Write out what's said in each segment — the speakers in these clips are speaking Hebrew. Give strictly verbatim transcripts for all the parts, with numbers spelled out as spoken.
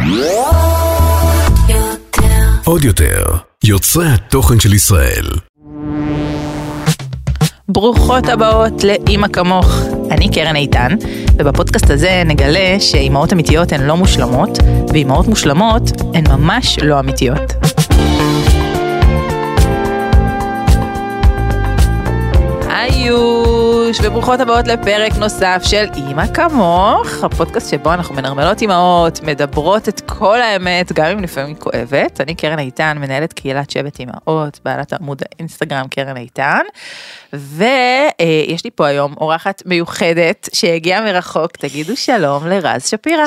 עוד יותר, יוצרי התוכן של ישראל. ברוכות הבאות לאמא כמוך. אני קרן איתן, ובפודקאסט הזה נגלה שאימהות אמיתיות הן לא מושלמות, ואימהות מושלמות הן ממש לא אמיתיות. איוש, וברוכות הבאות לפרק נוסף של אמא כמוך, הפודקאסט שבו אנחנו מנרמלות אימהות, מדברות את כל האמת, גם אם לפעמים כואבת. אני קרן איתן, מנהלת קהילת שבט אימהות, בעלת עמוד האינסטגרם קרן איתן, ויש לי פה היום אורחת מיוחדת שהגיעה מרחוק. תגידו שלום לרז שפירא.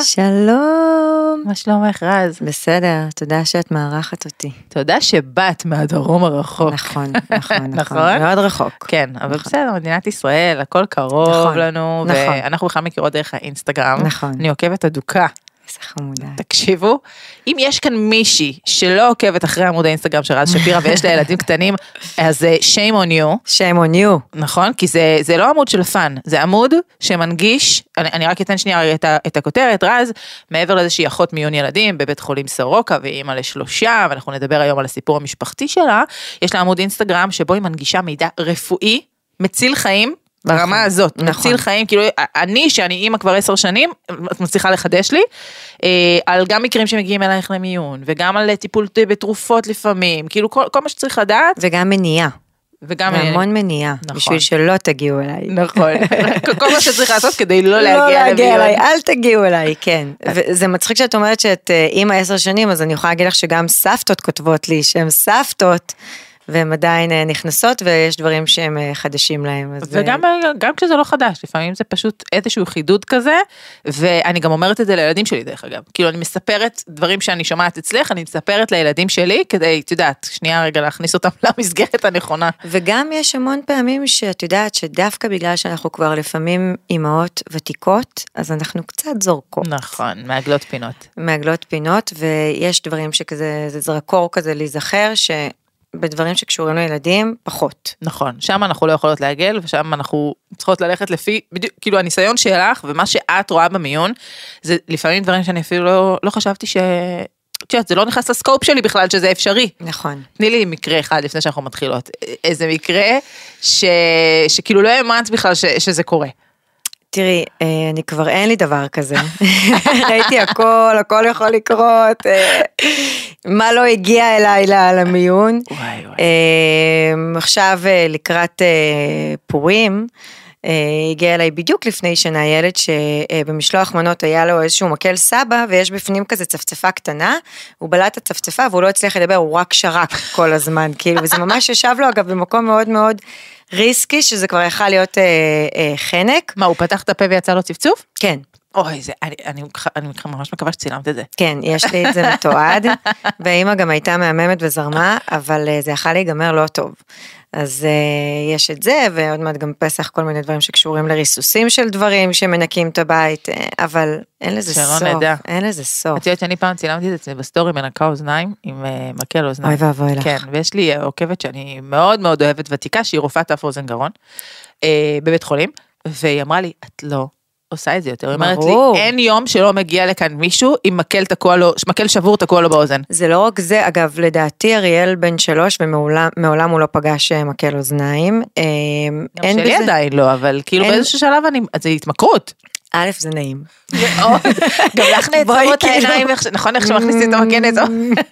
שלום. מה שלומך רז? בסדר, תודה שאת מארחת אותי. תודה שבאת מהדרום הרחוק. נכון, נכון, נכון, מאוד רחוק. כן, אבל בסדר, מדינת ישראל, הכל קרוב לנו, ואנחנו בכלל מכירות דרך האינסטגרם. נכון. אני עוקבת אדוקה. איזה חמודה. תקשיבו, אם יש כאן מישהי שלא עוקבת אחרי עמוד האינסטגרם של רז שפירא ויש לה ילדים קטנים, אז shame on you. shame on you. נכון? כי זה, זה לא עמוד של פן, זה עמוד שמנגיש, אני, אני רק אתן שנייה את, את הכותרת, רז, מעבר לזה שהיא אחות מיון ילדים בבית חולים סורוקה, והיא אימא לשלושה, ואנחנו נדבר היום על הסיפור המשפחתי שלה, יש לה עמוד אינסטגרם שבו היא מנגישה מידע רפואי, מציל חיים, ברמה הזאת, מציל חיים, כאילו, אני, שאני אימא כבר עשר שנים, את מצליחה לחדש לי, על גם מקרים שמגיעים אלייך למיון, וגם על טיפול בתרופות לפעמים, כאילו, כל, כל מה שצריך לדעת. וגם מניעה. וגם המון מניעה, בשביל שלא תגיעו אליי. נכון, כל מה שצריך לעשות כדי לא להגיע לא להגיע אליי, אל תגיעו אליי, כן. וזה מצחיק שאת אומרת שאת אימא עשר שנים, אז אני יכולה להגיד לך שגם סבתות כותבות לי, שהן סבתות, והן עדיין נכנסות, ויש דברים שהם חדשים להם. וגם גם כשזה לא חדש, לפעמים זה פשוט איזשהו חידוד כזה, ואני גם אומרת את זה לילדים שלי דרך אגב, כאילו אני מספרת דברים שאני שומעת אצלך, אני מספרת לילדים שלי, כדי, את יודעת, שנייה רגע להכניס אותם למסגרת הנכונה. וגם יש המון פעמים שאת יודעת, שדווקא בגלל שאנחנו כבר לפעמים אימהות ותיקות, אז אנחנו קצת זורקות. נכון, מעגלות פינות. מעגלות פינות, ויש דברים שכזה, זה זרקור כזה להיזכר, ש... בדברים שקשורים לילדים, פחות. נכון, שם אנחנו לא יכולות להגל, ושם אנחנו צריכות ללכת לפי, בדיוק, כאילו הניסיון שלך, ומה שאת רואה במיון, זה לפעמים דברים שאני אפילו לא, לא חשבתי ש... תשעת, זה לא נכנס לסקופ שלי בכלל, שזה אפשרי. נכון. תני לי מקרה אחד לפני שאנחנו מתחילות. איזה מקרה ש... שכאילו לא האמנת בכלל ש... שזה קורה. תראי, אני כבר אין לי דבר כזה. ראיתי הכל, הכל יכול לקרות. מה לא הגיע אליי למיון. וואי וואי. עכשיו לקראת פורים, הגיע אליי בדיוק לפני שנה ילד שבמשלוח מנות היה לו איזשהו מקל סבא, ויש בפנים כזה צפצפה קטנה, הוא בלע את הצפצפה והוא לא הצליח לדבר, הוא רק שרק כל הזמן, כאילו, וזה ממש ישב לו אגב במקום מאוד מאוד ריסקי, שזה כבר יכל להיות אה, אה, חנק. מה, הוא פתח את הפה ויצא לו צפצוף? כן. אוי, זה, אני, אני, אני ממש מקווה שצילמת את זה. כן, יש לי את זה מתועד, והאמא גם הייתה מהממת וזרמה, אבל זה יכל להיגמר לא טוב. אז uh, יש את זה, ועוד מעט גם פסח כל מיני דברים שקשורים לריסוסים של דברים שמנקים את הבית, אבל אין לזה סוף. נדע. אין לזה סוף. את יודעת שאני פעם צילמתי את זה בסטורי מנקה אוזניים, עם uh, מקל אוזניים. אוי ואבוי לך. כן, ויש לי עוקבת שאני מאוד מאוד אוהבת ותיקה, שהיא רופאת אף אוזן גרון, uh, בבית חולים, והיא אמרה לי, את לא עושה את זה יותר. היא אומרת לי, אין יום שלא מגיע לכאן מישהו עם מקל תקוע לו, מקל שבור תקוע לו באוזן. זה לא רק זה, אגב, לדעתי אריאל בן שלוש, ומעולם הוא לא פגש מקל אוזניים. גם שלי עדיין לא, אבל כאילו באיזשהו שלב זה התמכרות. א', זה נעים. גם לך נעצרות העיניים, נכון איך שמכניסים את המקל נעצור.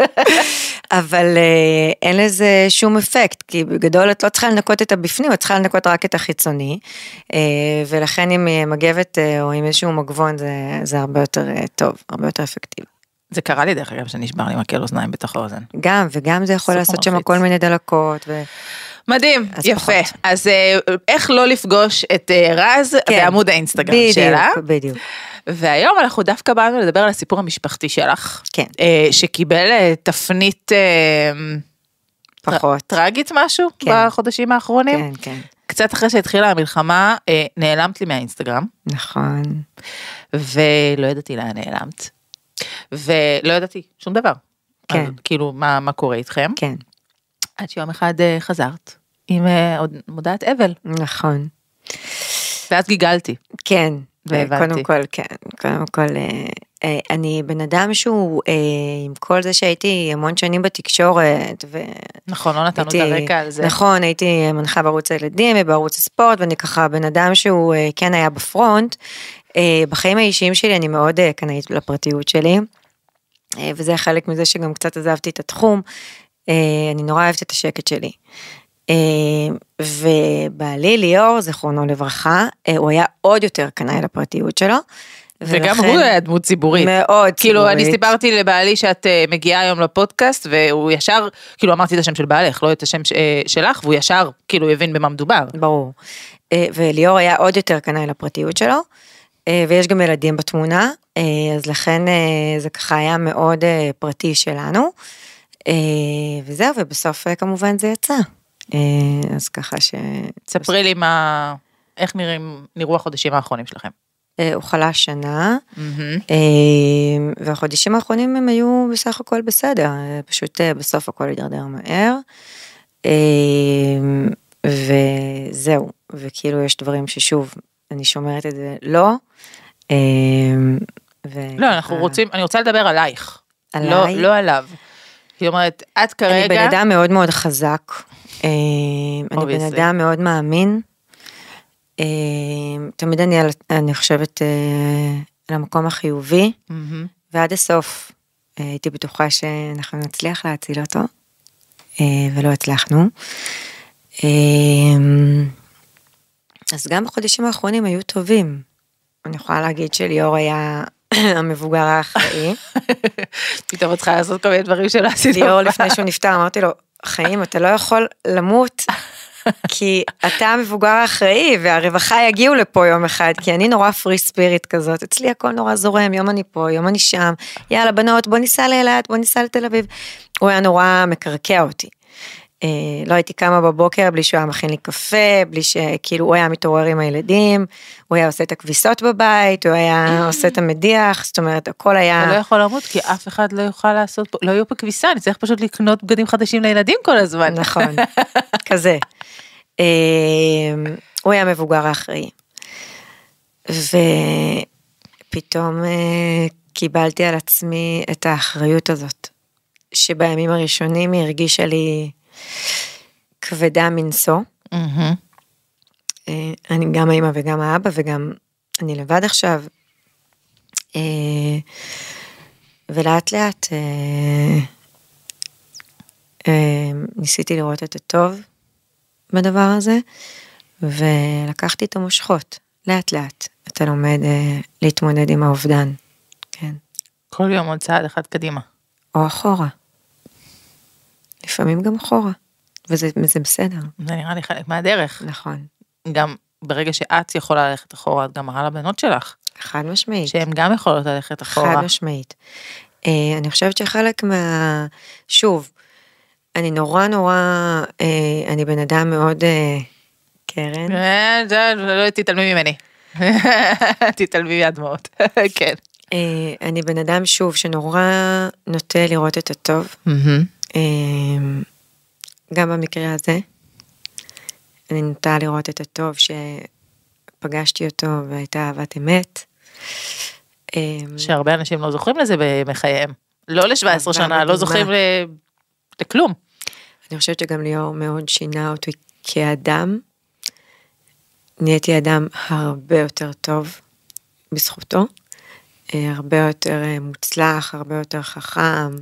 אבל אין לזה שום אפקט, כי בגדול את לא צריכה לנקות את הבפנים, את צריכה לנקות רק את החיצוני, ולכן עם מגבת או עם איזשהו מגבון זה הרבה יותר טוב, הרבה יותר אפקטיבי. זה קרה לי דרך אגב שנשבר לי מקל אוזניים בתוך האוזן. גם, וגם זה יכול לעשות שם כל מיני דלקות ו... מדהים, יפה. אז איך לא לפגוש את רז בעמוד האינסטגרם שלה. בדיוק, בדיוק. והיום אנחנו דווקא באנו לדבר על הסיפור המשפחתי שלך. כן. שקיבל תפנית פחות. טרגית משהו בחודשים האחרונים. כן, כן. קצת אחרי שהתחילה המלחמה, נעלמת לי מהאינסטגרם. נכון. ולא ידעתי לאן נעלמת. ולא ידעתי שום דבר. כן. כאילו, מה קורה איתכם? כן. עד שיום אחד חזרת, עם מודעת אבל. נכון. ואז גיגלתי. כן, והבנתי. קודם כל, כן, קודם כל, אני בן אדם שהוא, עם כל זה שהייתי המון שנים בתקשורת, ו... נכון, לא נתנו את הרקע על זה. נכון, הייתי מנחה בערוץ הילדים ובערוץ הספורט, ואני ככה בן אדם שהוא כן היה בפרונט, בחיים האישיים שלי אני מאוד קנאית לפרטיות שלי, וזה חלק מזה שגם קצת עזבתי את התחום, אני נורא אוהבת את השקט שלי. ובעלי ליאור, זכרונו לברכה, הוא היה עוד יותר קנאי לפרטיות שלו. וגם הוא היה דמות ציבורית. מאוד כאילו ציבורית. אני סיפרתי לבעלי שאת מגיעה היום לפודקאסט, והוא ישר, כאילו אמרתי את השם של בעלך, לא את השם שלך, והוא ישר כאילו הבין במה מדובר. ברור. וליאור היה עוד יותר קנאי לפרטיות שלו, ויש גם ילדים בתמונה, אז לכן זה ככה היה מאוד פרטי שלנו, וזהו, ובסוף כמובן זה יצא. אז ככה ש... תספרי לי מה, איך נראים, נראו החודשים האחרונים שלכם. הוא חלה שנה, והחודשים האחרונים הם היו בסך הכל בסדר, פשוט בסוף הכל ידרדר מהר, וזהו, וכאילו יש דברים ששוב, אני שומרת את זה לא, לא, אנחנו רוצים, אני רוצה לדבר עלייך, עליי? לא עליו. זאת אומרת, את כרגע... אני בן אדם מאוד מאוד חזק, אני בן אדם מאוד מאמין, תמיד אני, אני חושבת על המקום החיובי, ועד הסוף הייתי בטוחה שאנחנו נצליח להציל אותו, ולא הצלחנו. אז גם בחודשים האחרונים היו טובים. אני יכולה להגיד שליאור היה המבוגר האחראי. פתאום את צריכה לעשות כל מיני דברים שלא עשית. ליאור לפני שהוא נפטר, אמרתי לו, חיים, אתה לא יכול למות, כי אתה המבוגר האחראי, והרווחה יגיעו לפה יום אחד, כי אני נורא פרי ספיריט כזאת, אצלי הכל נורא זורם, יום אני פה, יום אני שם, יאללה בנות, בוא ניסע לאילת, בוא ניסע לתל אביב. הוא היה נורא מקרקע אותי. לא הייתי קמה בבוקר בלי שהוא היה מכין לי קפה, בלי שכאילו הוא היה מתעורר עם הילדים, הוא היה עושה את הכביסות בבית, הוא היה עושה את המדיח, זאת אומרת, הכל היה... אתה לא יכול למות, כי אף אחד לא יוכל לעשות, לא יהיו פה כביסה, אני צריך פשוט לקנות בגדים חדשים לילדים כל הזמן. נכון, כזה. הוא היה מבוגר האחראי. ופתאום קיבלתי על עצמי את האחריות הזאת, שבימים הראשונים היא הרגישה לי כבדה מנסו. אני גם האמא וגם האבא, וגם אני לבד עכשיו. ולאט לאט ניסיתי לראות את הטוב בדבר הזה, ולקחתי את המושכות, לאט לאט. אתה לומד להתמודד עם האובדן. כן. כל יום עוד צעד אחד קדימה. או אחורה. לפעמים גם אחורה, וזה זה בסדר. זה נראה לי חלק מהדרך. נכון. גם ברגע שאת יכולה ללכת אחורה, את גם מראה לבנות שלך. חד משמעית. שהן גם יכולות ללכת אחורה. חד משמעית. אני חושבת שחלק מה... שוב, אני נורא נורא, אני בן אדם מאוד קרן. לא תתעלמי ממני. תתעלמי מהדמעות. כן. אני בן אדם שוב שנורא נוטה לראות את הטוב. גם במקרה הזה, אני נוטה לראות את הטוב שפגשתי אותו והייתה אהבת אמת. שהרבה אנשים לא זוכרים לזה בחייהם. לא ל-שבע עשרה שנה, לא זוכרים לכלום. אני חושבת שגם ליאור מאוד שינה אותי כאדם. נהייתי אדם הרבה יותר טוב בזכותו. הרבה יותר מוצלח, הרבה יותר חכם.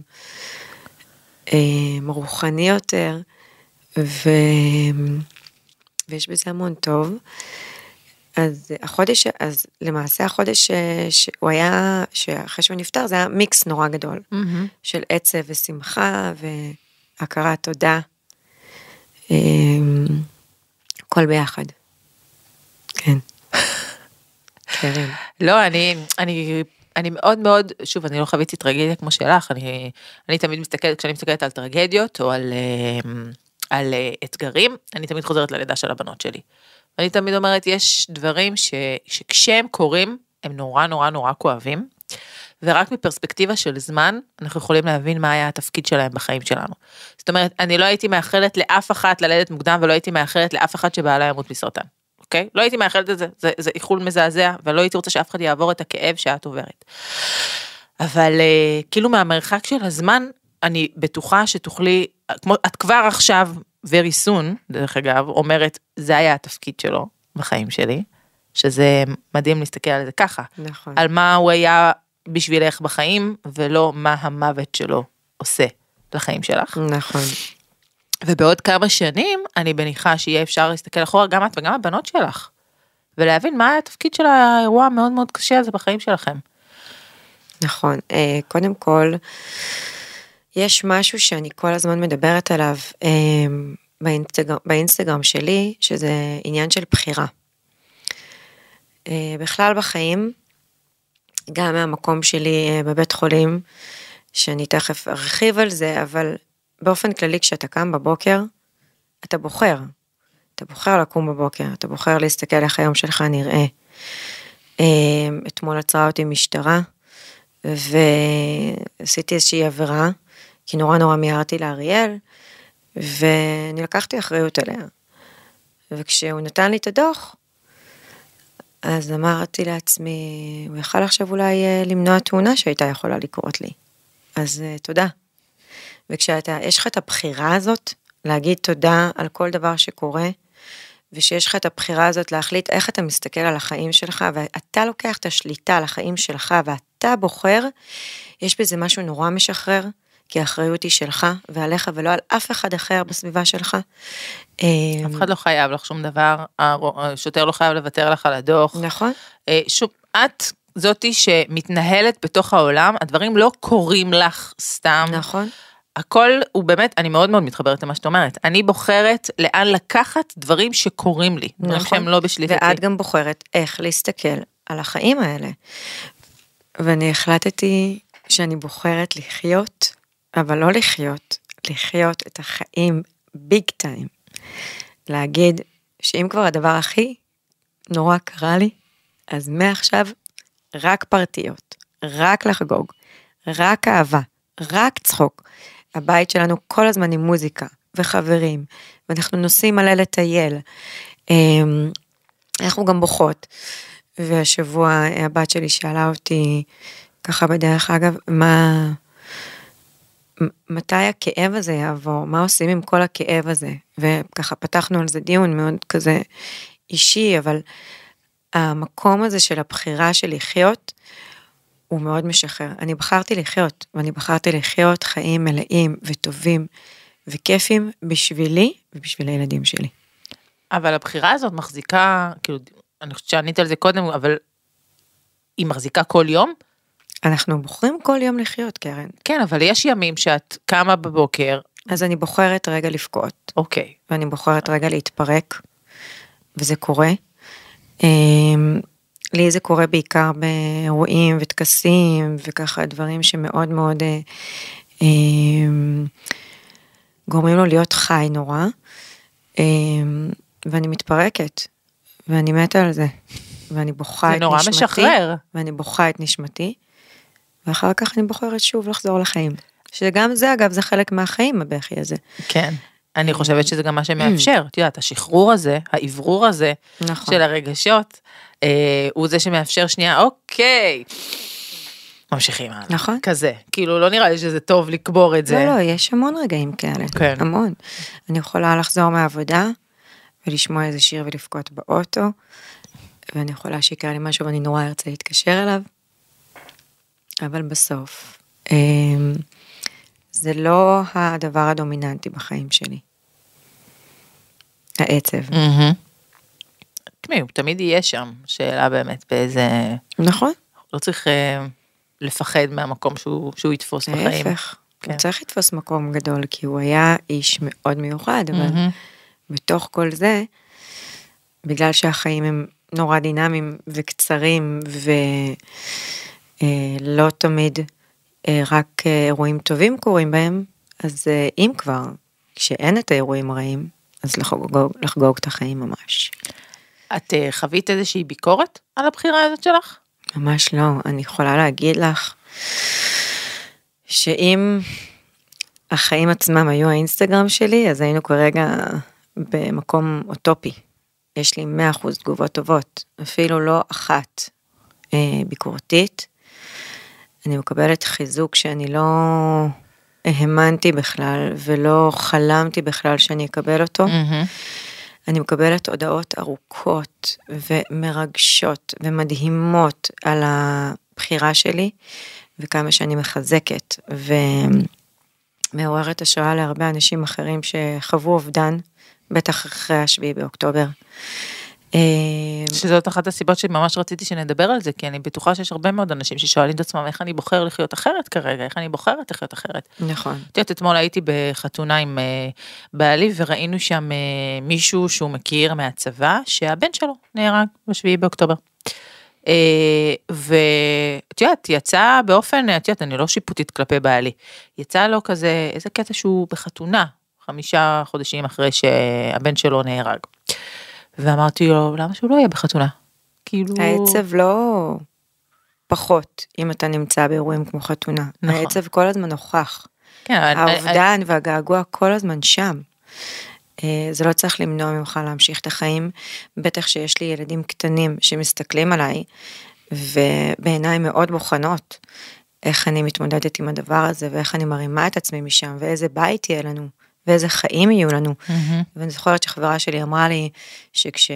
רוחני יותר, ו... ויש בזה המון טוב. אז החודש, אז למעשה החודש שהוא היה, שאחרי שהוא נפטר, זה היה מיקס נורא גדול, mm-hmm. של עצב ושמחה, והכרת תודה, הכל ביחד. כן. קרן. לא, אני, אני... אני מאוד מאוד, שוב, אני לא חוויתי טרגדיה כמו שלך, אני, אני תמיד מסתכלת, כשאני מסתכלת על טרגדיות או על, על אתגרים, אני תמיד חוזרת ללידה של הבנות שלי. אני תמיד אומרת, יש דברים ש, שכשהם קורים, הם נורא נורא נורא כואבים, ורק מפרספקטיבה של זמן, אנחנו יכולים להבין מה היה התפקיד שלהם בחיים שלנו. זאת אומרת, אני לא הייתי מאחלת לאף אחת ללדת מוקדם, ולא הייתי מאחלת לאף אחת שבעלה ימות מסרטן. אוקיי? לא הייתי מאחלת את זה, זה, זה איחול מזעזע, ולא הייתי רוצה שאף אחד יעבור את הכאב שאת עוברת. אבל כאילו מהמרחק של הזמן, אני בטוחה שתוכלי, כמו, את כבר עכשיו, very soon, דרך אגב, אומרת, זה היה התפקיד שלו בחיים שלי, שזה מדהים להסתכל על זה ככה. נכון. על מה הוא היה בשבילך בחיים, ולא מה המוות שלו עושה לחיים שלך. נכון. ובעוד כמה שנים, אני בניחה שיהיה אפשר להסתכל אחורה, גם את וגם הבנות שלך, ולהבין מה היה התפקיד של האירוע המאוד מאוד קשה הזה בחיים שלכם. נכון. קודם כל, יש משהו שאני כל הזמן מדברת עליו באינסטגרם, באינסטגרם שלי, שזה עניין של בחירה. בכלל בחיים, גם מהמקום שלי בבית חולים, שאני תכף ארחיב על זה, אבל באופן כללי כשאתה קם בבוקר, אתה בוחר. אתה בוחר לקום בבוקר, אתה בוחר להסתכל איך היום שלך נראה. אתמול עצרה אותי משטרה, ועשיתי איזושהי עבירה, כי נורא נורא מיהרתי לאריאל, ואני לקחתי אחריות עליה. וכשהוא נתן לי את הדוח, אז אמרתי לעצמי, הוא יכל עכשיו אולי למנוע תאונה שהייתה יכולה לקרות לי. אז תודה. וכשאתה, יש לך את הבחירה הזאת, להגיד תודה על כל דבר שקורה, ושיש לך את הבחירה הזאת להחליט איך אתה מסתכל על החיים שלך, ואתה לוקח את השליטה על החיים שלך, ואתה בוחר, יש בזה משהו נורא משחרר, כי האחריות היא שלך, ועליך, ולא על אף אחד אחר בסביבה שלך. אף אחד לא חייב לך שום דבר, השוטר לא חייב לוותר לך על הדוח. נכון. שוב, את זאתי שמתנהלת בתוך העולם, הדברים לא קורים לך סתם. נכון. הכל הוא באמת, אני מאוד מאוד מתחברת למה שאת אומרת, אני בוחרת לאן לקחת דברים שקורים לי, דברים נכון. שהם לא בשליטתי. ואת גם בוחרת איך להסתכל על החיים האלה. ואני החלטתי שאני בוחרת לחיות, אבל לא לחיות, לחיות את החיים ביג טיים. להגיד שאם כבר הדבר הכי נורא קרה לי, אז מעכשיו רק פרטיות, רק לחגוג, רק אהבה, רק צחוק. הבית שלנו כל הזמן עם מוזיקה וחברים, ואנחנו נוסעים מלא לטייל. אנחנו גם בוכות. והשבוע הבת שלי שאלה אותי, ככה בדרך אגב, מה, מתי הכאב הזה יעבור? מה עושים עם כל הכאב הזה? וככה פתחנו על זה דיון מאוד כזה אישי, אבל המקום הזה של הבחירה של לחיות, הוא מאוד משחרר. אני בחרתי לחיות, ואני בחרתי לחיות חיים מלאים וטובים וכיפים בשבילי ובשביל הילדים שלי. אבל הבחירה הזאת מחזיקה, כאילו, אני חושבת שענית על זה קודם, אבל היא מחזיקה כל יום? אנחנו בוחרים כל יום לחיות, קרן. כן, אבל יש ימים שאת קמה בבוקר. אז אני בוחרת רגע לבכות. אוקיי. ואני בוחרת רגע להתפרק, וזה קורה. לי זה קורה בעיקר באירועים וטקסים, וככה דברים שמאוד מאוד גורמים לו להיות חי נורא, ואני מתפרקת, ואני מתה על זה, ואני בוכה את נשמתי. זה נורא משחרר. ואני בוכה את נשמתי, ואחר כך אני בוחרת שוב לחזור לחיים. שגם זה, אגב, זה חלק מהחיים, הבכי הזה. כן. אני חושבת שזה גם מה שמאפשר, את יודעת, השחרור הזה, העברור הזה, נכון. של הרגשות, אה, הוא זה שמאפשר שנייה, אוקיי, ממשיכים הלאה. נכון. כזה, כאילו לא נראה לי שזה טוב לקבור את זה. לא, לא, יש המון רגעים כאלה, כן. המון. אני יכולה לחזור מהעבודה, ולשמוע איזה שיר ולפקות באוטו, ואני יכולה שיקרה לי משהו, ואני נורא ארצה להתקשר אליו, אבל בסוף, אה, זה לא הדבר הדומיננטי בחיים שלי. העצב. תמי, הוא תמיד יהיה שם, שאלה באמת באיזה... נכון. לא צריך לפחד מהמקום שהוא יתפוס בחיים. ההפך. הוא צריך לתפוס מקום גדול, כי הוא היה איש מאוד מיוחד, אבל בתוך כל זה, בגלל שהחיים הם נורא דינמיים וקצרים, ולא תמיד רק אירועים טובים קורים בהם, אז אם כבר, כשאין את האירועים הרעים, אז לחגוג, לחגוג את החיים ממש. את חווית איזושהי ביקורת על הבחירה הזאת שלך? ממש לא, אני יכולה להגיד לך, שאם החיים עצמם היו האינסטגרם שלי, אז היינו כרגע במקום אוטופי. יש לי מאה אחוז תגובות טובות, אפילו לא אחת אה, ביקורתית. אני מקבלת חיזוק שאני לא האמנתי בכלל, ולא חלמתי בכלל שאני אקבל אותו. Mm-hmm. אני מקבלת הודעות ארוכות ומרגשות ומדהימות על הבחירה שלי, וכמה שאני מחזקת ומעוררת השראה להרבה אנשים אחרים שחוו אובדן, בטח אחרי השביעי באוקטובר. שזאת אחת הסיבות שממש רציתי שנדבר על זה, כי אני בטוחה שיש הרבה מאוד אנשים ששואלים את עצמם, איך אני בוחר לחיות אחרת כרגע, איך אני בוחרת לחיות אחרת. נכון. תראית, אתמול הייתי בחתונה עם בעלי, וראינו שם מישהו שהוא מכיר מהצבא, שהבן שלו נהרג בשביעי באוקטובר. ואת יודעת, יצא באופן, את יודעת, אני לא שיפוטית כלפי בעלי, יצא לו כזה, איזה קטע שהוא בחתונה, חמישה חודשים אחרי שהבן שלו נהרג. ואמרתי לו, למה שהוא לא יהיה בחתונה? כאילו... העצב לא פחות, אם אתה נמצא באירועים כמו חתונה. נכון. העצב כל הזמן נוכח. כן, האובדן I... והגעגוע כל הזמן שם. זה לא צריך למנוע ממך להמשיך את החיים, בטח שיש לי ילדים קטנים שמסתכלים עליי, ובעיניי מאוד בוחנות, איך אני מתמודדת עם הדבר הזה, ואיך אני מרימה את עצמי משם, ואיזה בית יהיה לנו. ואיזה חיים יהיו לנו. Mm-hmm. ואני זוכרת שחברה שלי אמרה לי, שכש...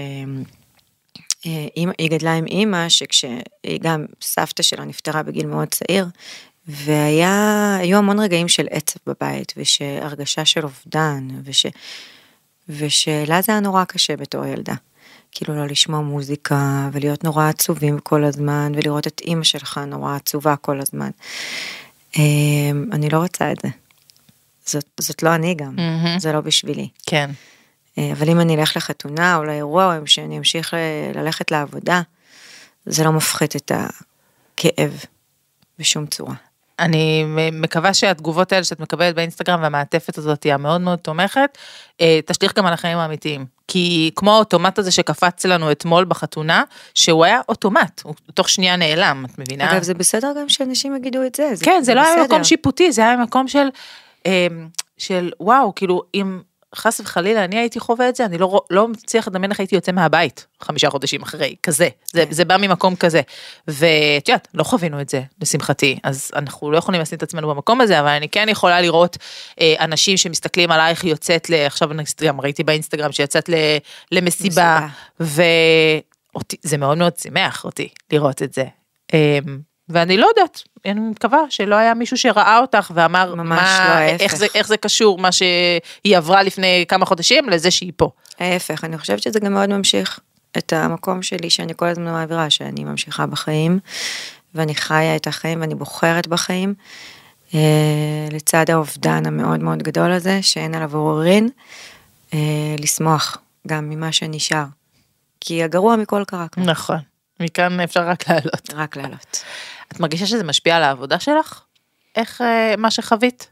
היא גדלה עם אימא, שכשהיא גם סבתא שלה נפטרה בגיל מאוד צעיר, והיו המון רגעים של עצב בבית, ושהרגשה של אובדן, וש... ושלה זה היה נורא קשה בתור ילדה. כאילו לא לשמוע מוזיקה, ולהיות נורא עצובים כל הזמן, ולראות את אימא שלך נורא עצובה כל הזמן. אני לא רוצה את זה. זאת, זאת לא אני גם, mm-hmm. זה לא בשבילי. כן. אבל אם אני אלך לחתונה או לאירוע, או שאני אמשיך ל- ללכת לעבודה, זה לא מפחית את הכאב בשום צורה. אני מקווה שהתגובות האלה שאת מקבלת באינסטגרם והמעטפת הזאת היא מאוד מאוד תומכת, תשליך גם על החיים האמיתיים. כי כמו האוטומט הזה שקפץ לנו אתמול בחתונה, שהוא היה אוטומט, הוא תוך שנייה נעלם, את מבינה? אגב, זה בסדר גם שאנשים יגידו את זה. זה כן, זה, זה לא בסדר. היה מקום שיפוטי, זה היה מקום של, של וואו, כאילו, אם חס וחלילה אני הייתי חווה את זה, אני לא, לא מצליח לדמיין איך הייתי יוצא מהבית, חמישה חודשים אחרי, כזה, זה, זה בא ממקום כזה, ואת יודעת, לא חווינו את זה, לשמחתי, אז אנחנו לא יכולים לשים את עצמנו במקום הזה, אבל אני כן יכולה לראות אה, אנשים שמסתכלים עלייך, יוצאת ל, עכשיו אני גם ראיתי באינסטגרם, שיוצאת ל, למסיבה, וזה מאוד מאוד שימח אותי, לראות את זה, אה, ואני לא יודעת, אני מקווה שלא היה מישהו שראה אותך ואמר מה, לא, איך, זה, איך זה קשור, מה שהיא עברה לפני כמה חודשים, לזה שהיא פה. ההפך, אני חושבת שזה גם מאוד ממשיך את המקום שלי, שאני כל הזמן מעבירה, שאני ממשיכה בחיים, ואני חיה את החיים, ואני בוחרת בחיים, לצד האובדן המאוד מאוד גדול הזה, שאין עליו עוררין, לשמוח גם ממה שנשאר. כי הגרוע מכל קרה כבר. נכון. מכאן אפשר רק לעלות. רק לעלות. את מרגישה שזה משפיע על העבודה שלך? איך מה שחווית?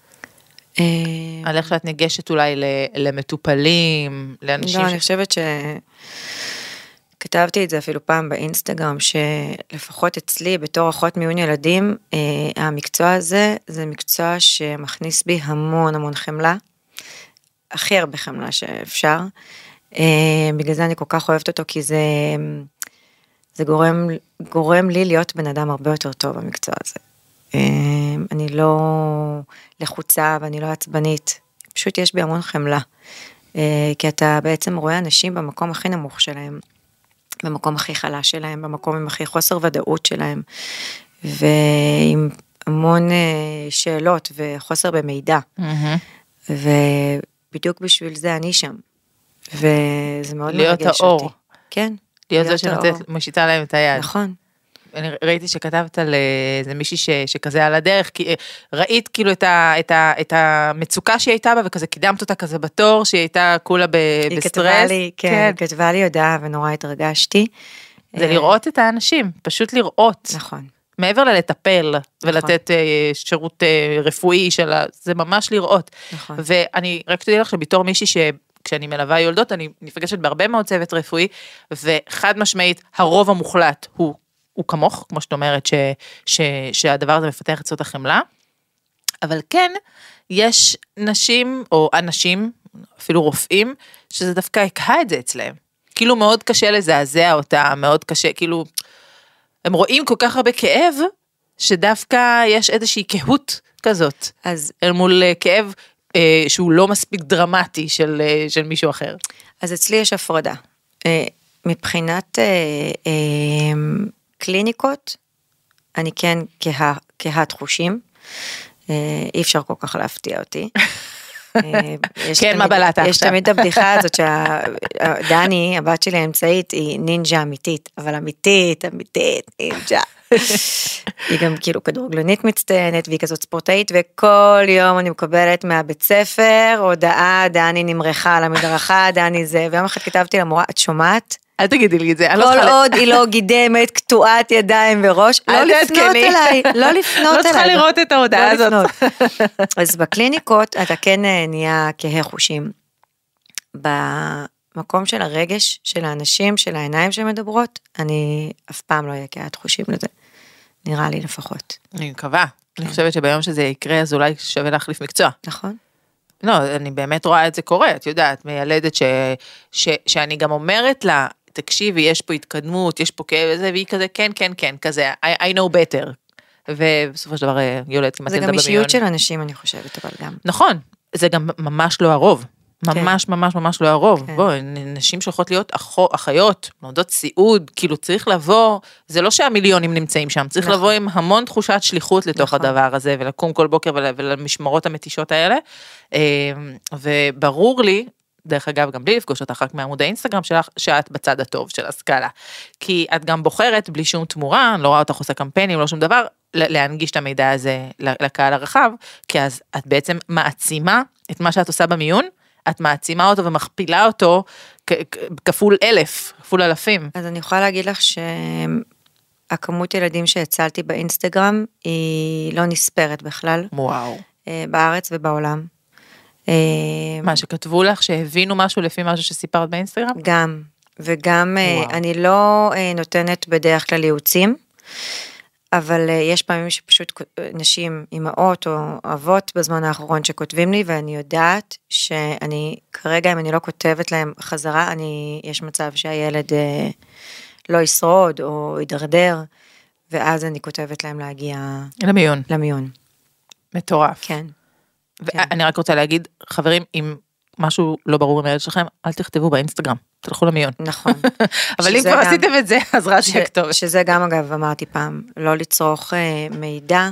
על איך שאת ניגשת אולי למטופלים, לאנשים? לא, אני חושבת ש... כתבתי את זה אפילו פעם באינסטגרם, שלפחות אצלי, בתור אחות מיון ילדים, המקצוע הזה, זה מקצוע שמכניס בי המון המון חמלה, הכי הרבה חמלה שאפשר. בגלל זה אני כל כך אוהבת אותו, כי זה... זה גורם, גורם לי להיות בן אדם הרבה יותר טוב במקצוע הזה. אני לא לחוצה ואני לא עצבנית, פשוט יש בי המון חמלה, כי אתה בעצם רואה אנשים במקום הכי נמוך שלהם, במקום הכי חלש שלהם, במקום עם הכי חוסר ודאות שלהם, ועם המון שאלות וחוסר במידע, ובדיוק בשביל זה אני שם, וזה מאוד מרגש אותי. להיות האור. כן. להיות זה שנותנת, מושיטה להם את היד. נכון. אני ראיתי שכתבת על איזה מישהי ש, שכזה על הדרך, כי ראית כאילו את, ה, את, ה, את המצוקה שהיא הייתה בה, וכזה קידמת אותה כזה בתור, שהיא הייתה כולה ב, היא בסטרס. כתבה לי, כן, כן. היא כתבה לי הודעה ונורא התרגשתי. זה לראות את האנשים, פשוט לראות. נכון. מעבר ללטפל ולתת נכון. שירות רפואי שלה, זה ממש לראות. נכון. ואני רק תדעי לך שבתור מישהי ש... כשאני מלווה יולדות, אני נפגשת בהרבה מאוד צוות רפואי, וחד משמעית, הרוב המוחלט הוא, הוא כמוך, כמו שאת אומרת, ש, ש, שהדבר הזה מפתח את סוד החמלה, אבל כן, יש נשים, או אנשים, אפילו רופאים, שזה דווקא יקהה את זה אצלהם. כאילו מאוד קשה לזעזע אותה, מאוד קשה, כאילו, הם רואים כל כך הרבה כאב, שדווקא יש איזושהי קהות כזאת, אז, אל מול כאב אה, שהוא לא מספיק דרמטי של, אה, של מישהו אחר. אז אצלי יש הפרדה. אה, מבחינת אה, אה, קליניקות, אני כן כה, כהת חושים, אה, אי אפשר כל כך להפתיע אותי. כן, מה בלעת עכשיו? יש תמיד הבדיחה הזאת שדני, הבת שלי האמצעית, היא נינג'ה אמיתית, אבל אמיתית, אמיתית, נינג'ה. היא גם כאילו כדורגלנית מצטיינת, והיא כזאת ספורטאית, וכל יום אני מקבלת מהבית ספר, הודעה, דני נמרחה על המדרכה, דני זה, ויום אחד כתבתי למורה, את שומעת? אל תגידי לי את זה. כל עוד היא לא גידמת, קטועת ידיים וראש, לא לפנות אליי, לא לפנות אליי. לא צריכה לראות את ההודעה הזאת. אז בקליניקות אתה כן נהיה כהה חושים. במקום של הרגש, של האנשים, של העיניים שמדברות, אני אף פעם לא אהיה כהת חושים לזה. נראה לי לפחות. אני מקווה. אני חושבת שביום שזה יקרה, אז אולי שווה להחליף מקצוע. נכון. לא, אני באמת רואה את זה קורה, את יודעת, מיילדת ש, ש, שאני גם אומרת לה, תקשיבי, יש פה התקדמות, יש פה כאב, והיא כזה, כן, כן, כן, כזה, I, I know better. ובסופו של דבר יולדת כמעט ילדה במיון. זה גם אישיות של אנשים, אני חושבת, אבל גם. נכון, זה גם ממש לא הרוב. ממש, כן. ממש, ממש לא הרוב. כן. בואי, נשים שיכולות להיות אחו, אחיות, נעודות סיעוד, כאילו צריך לבוא, זה לא שהמיליונים נמצאים שם, צריך נכון. לבוא עם המון תחושת שליחות לתוך נכון. הדבר הזה, ולקום כל בוקר ול, ולמשמרות המתישות האלה. וברור לי, דרך אגב, גם בלי לפגוש אותך רק מעמוד האינסטגרם שלך, שאת בצד הטוב של הסקאלה. כי את גם בוחרת בלי שום תמורה, אני לא רואה אותך עושה קמפיינים, לא שום דבר, להנגיש את המידע הזה לקהל הרחב, כי אז את בעצם מעצימה את מה שאת עושה במיון, את מעצימה אותו ומכפילה אותו כפול אלף, כפול אלפים. אז אני יכולה להגיד לך שהכמות ילדים שהצלתי באינסטגרם, היא לא נספרת בכלל. וואו. בארץ ובעולם. מה, שכתבו לך שהבינו משהו לפי משהו שסיפרת באינסטגרם? גם, וגם וואו. אני לא נותנת בדרך כלל ייעוצים, אבל יש פעמים שפשוט נשים, אמהות או אבות בזמן האחרון שכותבים לי, ואני יודעת שאני, כרגע אם אני לא כותבת להם חזרה, אני, יש מצב שהילד לא ישרוד או ידרדר, ואז אני כותבת להם להגיע... למיון. למיון. מטורף. כן. ואני רק רוצה להגיד, חברים, אם משהו לא ברור עם הילד שלכם, אל תכתבו באינסטגרם, תלכו למיון. נכון. אבל אם כבר עשיתם את זה, אז רע שיהיה כתובת. שזה גם אגב אמרתי פעם, לא לצרוך מידע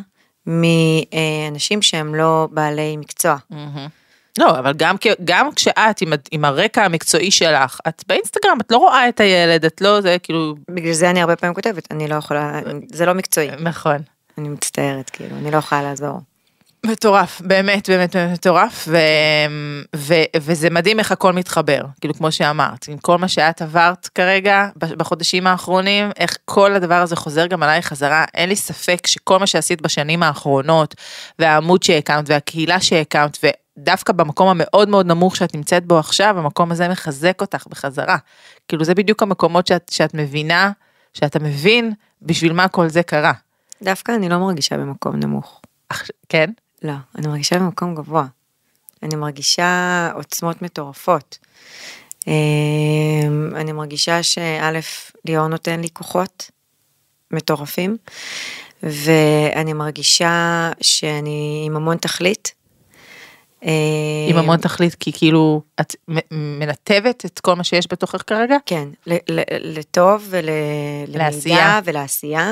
מאנשים שהם לא בעלי מקצוע. לא, אבל גם, גם כשאת עם, עם הרקע המקצועי שלך, את באינסטגרם, את לא רואה את הילד, את לא, זה כאילו... בגלל זה אני הרבה פעמים כותבת, אני לא יכולה, זה לא מקצועי. נכון. אני מצטערת, כאילו, אני לא יכולה לעזור. מטורף, באמת, באמת, באמת מטורף, ו, ו, וזה מדהים איך הכל מתחבר, כאילו כמו שאמרת, עם כל מה שאת עברת כרגע, בחודשים האחרונים, איך כל הדבר הזה חוזר גם עליי חזרה, אין לי ספק שכל מה שעשית בשנים האחרונות, והעמוד שהקמת, והקהילה שהקמת, ודווקא במקום המאוד מאוד נמוך שאת נמצאת בו עכשיו, המקום הזה מחזק אותך בחזרה, כאילו זה בדיוק המקומות שאת, שאת מבינה, שאתה מבין בשביל מה כל זה קרה. דווקא אני לא מרגישה במקום נמוך. כן? לא, אני מרגישה במקום גבוה. אני מרגישה עוצמות מטורפות. אני מרגישה שא' ליאור נותן לי כוחות מטורפים, ואני מרגישה שאני עם המון תכלית. עם המון תכלית, כי כאילו את מנתבת את כל מה שיש בתוכך כרגע? כן, לטוב ולמידע ולעשייה.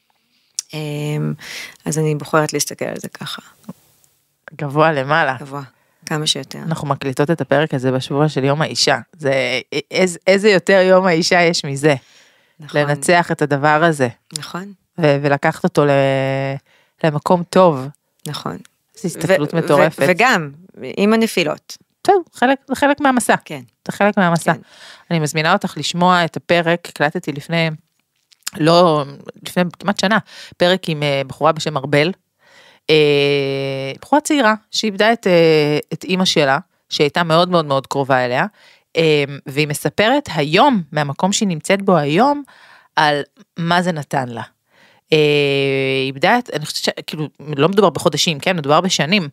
אז אני בוחרת להסתכל על זה ככה. גבוה למעלה. גבוה, כמה שיותר. אנחנו מקליטות את הפרק הזה בשבוע של יום האישה. זה, איז, איזה יותר יום האישה יש מזה. נכון. לנצח את הדבר הזה. נכון. ו- ולקחת אותו ל- למקום טוב. נכון. זו הסתכלות ו- מטורפת. ו- וגם, עם הנפילות. טוב, חלק, זה חלק מהמסע. כן. זה חלק מהמסע. כן. אני מזמינה אותך לשמוע את הפרק, הקלטתי לפני... לא, לפני כמעט שנה, פרק עם בחורה בשם ארבל, בחורה צעירה, שאיבדה את, את אימא שלה, שהייתה מאוד מאוד מאוד קרובה אליה, והיא מספרת היום, מהמקום שהיא נמצאת בו היום, על מה זה נתן לה. איבדה את, אני חושבת שכאילו, לא מדובר בחודשים, כן, מדובר בשנים,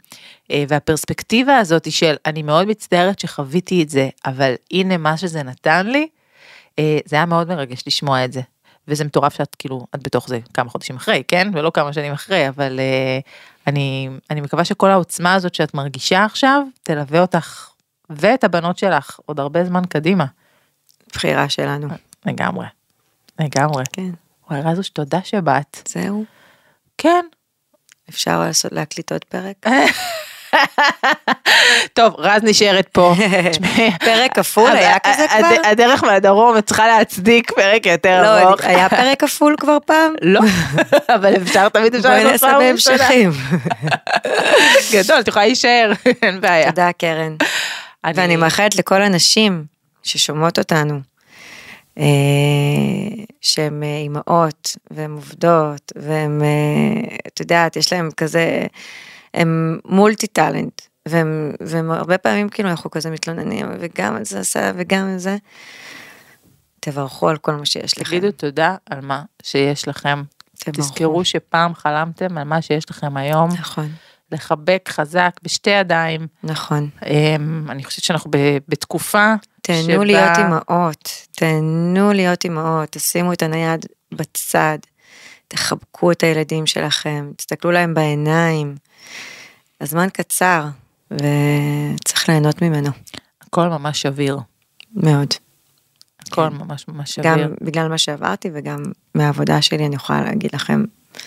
והפרספקטיבה הזאת היא של, אני מאוד מצטערת שחוויתי את זה, אבל הנה מה שזה נתן לי, זה היה מאוד מרגש לשמוע את זה, וזה מטורף שאת כאילו, את בתוך זה כמה חודשים אחרי, כן? ולא כמה שנים אחרי, אבל אני, אני מקווה שכל העוצמה הזאת שאת מרגישה עכשיו, תלווה אותך ואת הבנות שלך עוד הרבה זמן קדימה. בחירה שלנו. לגמרי, לגמרי. כן. וואי, רזוש, תודה שבאת. זהו. כן. אפשר לעשות, להקליט עוד פרק? טוב, רז נשארת פה. פרק כפול, היה כזה כבר? הדרך מהדרום צריכה להצדיק פרק יותר ארוך. לא, היה פרק כפול כבר פעם? לא, אבל אפשר תמיד אפשר בואי נעשה בהמשכים. גדול, תוכל להישאר, אין בעיה. תודה, קרן. ואני מאחלת לכל הנשים ששומעות אותנו, שהן אימהות, והן עובדות, והן, את יודעת, יש להן כזה, הם מולטי טלנט, והם, והם הרבה פעמים כאילו אנחנו כזה מתלוננים, וגם את זה עשה, וגם את זה, תברכו על כל מה שיש לכם. תגידו תודה על מה שיש לכם. תברכו. תזכרו שפעם חלמתם על מה שיש לכם היום. נכון. לחבק חזק בשתי ידיים. נכון. אני חושבת שאנחנו בתקופה תהנו שבה... להיות אימהות, תהנו להיות אימהות, תשימו את הנייד בצד, תחבקו את הילדים שלכם, תסתכלו להם בעיניים. הזמן קצר, וצריך ליהנות ממנו. הכל ממש שביר. מאוד. הכל כן. ממש ממש שביר. גם בגלל מה שעברתי, וגם מהעבודה שלי אני יכולה להגיד לכם.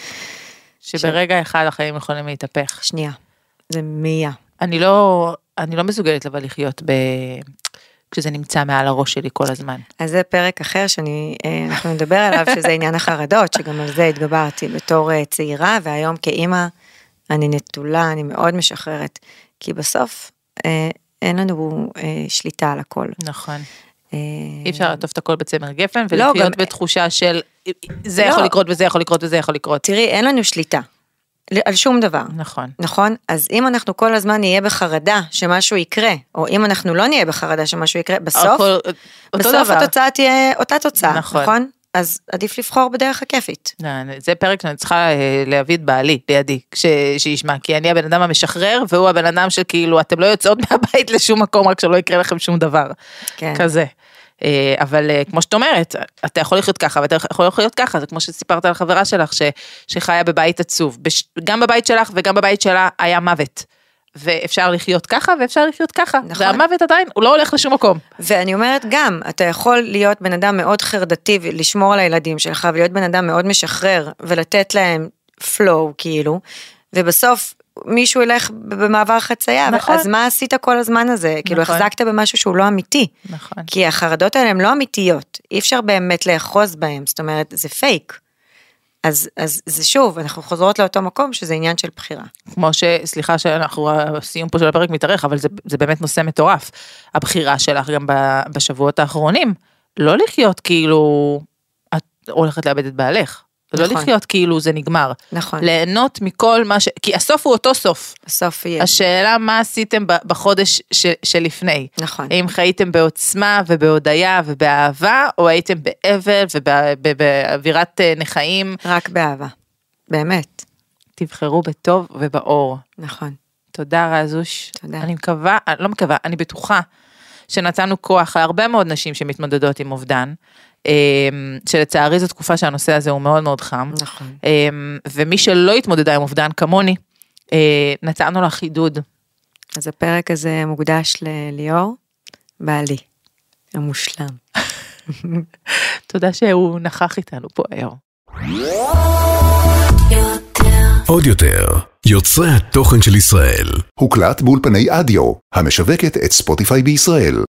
שברגע ש... אחד החיים יכולים להתהפך. שנייה, זה מיה. אני לא, אני לא מסוגלת אבל לחיות ב... כשזה נמצא מעל הראש שלי כל הזמן. אז זה פרק אחר שאני, אנחנו נדבר עליו, שזה עניין החרדות, שגם על זה התגברתי בתור צעירה, והיום כאימא, אני נטולה, אני מאוד משחררת, כי בסוף אין לנו שליטה על הכל. נכון. אי אפשר לעטוף את הכל בצמר גפן, ולחיות בתחושה של, זה יכול לקרות וזה יכול לקרות וזה יכול לקרות. תראי, אין לנו שליטה. על שום דבר. נכון. נכון? אז אם אנחנו כל הזמן נהיה בחרדה שמשהו יקרה, או אם אנחנו לא נהיה בחרדה שמשהו יקרה, בסוף, בסוף התוצאה תהיה אותה תוצאה, נכון? אז עדיף לבחור בדרך הכיפית. זה פרק שאני צריכה להביא את בעלי לידי, שישמע, כי אני הבן אדם המשחרר, והוא הבן אדם שכאילו, אתם לא יוצאות מהבית לשום מקום, רק שלא יקרה לכם שום דבר. כזה. אבל כמו שאת אומרת, אתה יכול לחיות ככה, ואתה יכול לחיות ככה, זה כמו שסיפרת על חברה שלך, שחיה בבית עצוב, גם בבית שלך וגם בבית שלה היה מוות, ואפשר לחיות ככה, ואפשר לחיות ככה, והמוות עדיין, הוא לא הולך לשום מקום. ואני אומרת גם, אתה יכול להיות בן אדם מאוד חרדתי, לשמור על הילדים שלך, ולהיות בן אדם מאוד משחרר, ולתת להם flow כאילו, ובסוף, מישהו ילך במעבר חצייה, נכון. אז מה עשית כל הזמן הזה? נכון. כאילו החזקת במשהו שהוא לא אמיתי. נכון. כי החרדות האלה הן לא אמיתיות, אי אפשר באמת לאחוז בהם, זאת אומרת, זה פייק. אז, אז זה שוב, אנחנו חוזרות לאותו מקום, שזה עניין של בחירה. כמו ש, סליחה שאנחנו, הסיום פה של הפרק מתארך, אבל זה, זה באמת נושא מטורף. הבחירה שלך גם בשבועות האחרונים, לא לחיות כאילו, את הולכת לאבד את בעלך. נכון. לא לחיות כאילו זה נגמר. נכון. ליהנות מכל מה ש... כי הסוף הוא אותו סוף. הסוף יהיה. השאלה מה עשיתם בחודש ש... שלפני. נכון. אם חייתם בעוצמה ובהודיה ובאהבה, או הייתם באבל ובאווירת נחיים. רק באהבה. באמת. תבחרו בטוב ובאור. נכון. תודה רזוש. תודה. אני מקווה, לא מקווה, אני בטוחה שנתנו כוח להרבה מאוד נשים שמתמודדות עם אובדן. שלצערי זו תקופה שהנושא הזה הוא מאוד מאוד חם, נכון. ומי שלא התמודדה עם אובדן כמוני, נתנו לה חידוד. אז הפרק הזה מוקדש לליאור, בעלי, המושלם. תודה שהוא נכח איתנו פה היום. עוד יותר, יוצרי התוכן של ישראל. הוקלט באולפני אדיו, המשווקת את ספוטיפיי בישראל.